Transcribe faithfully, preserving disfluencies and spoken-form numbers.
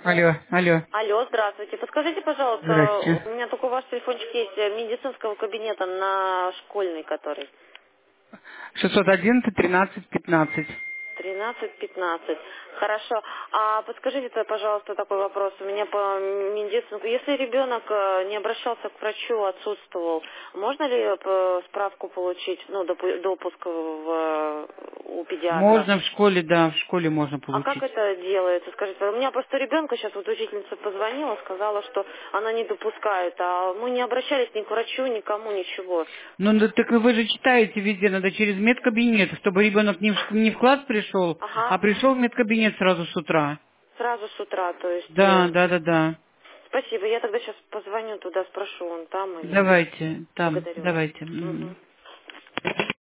Алло, алло. Алло, здравствуйте. Подскажите, пожалуйста, Здрасте. у меня только ваш телефончик есть э, медицинского кабинета на школьный, который шестьсот одиннадцать тринадцать пятнадцать. тринадцать пятнадцать. Хорошо. А подскажите, пожалуйста, такой вопрос. У меня по медицинскому... Если ребенок э, не обращался к врачу, отсутствовал, можно ли э, справку получить, ну, допу- допуск в, э, у педиатра? Можно в школе, да, в школе можно А как получить. это делается? Скажите, у меня просто ребенка сейчас вот учительница позвонила, сказала, что она не допускает, а мы не обращались ни к врачу, никому, ничего. Ну, ну, так вы же читаете везде, надо через медкабинет, чтобы ребенок не в, не в класс пришел, Ага, а пришел в медкабинет сразу с утра. сразу с утра, то есть... Да, э, да, да, да. спасибо, я тогда сейчас позвоню туда, спрошу, он там или... Давайте, там, Благодарю вас. давайте. Мгм. Мгм.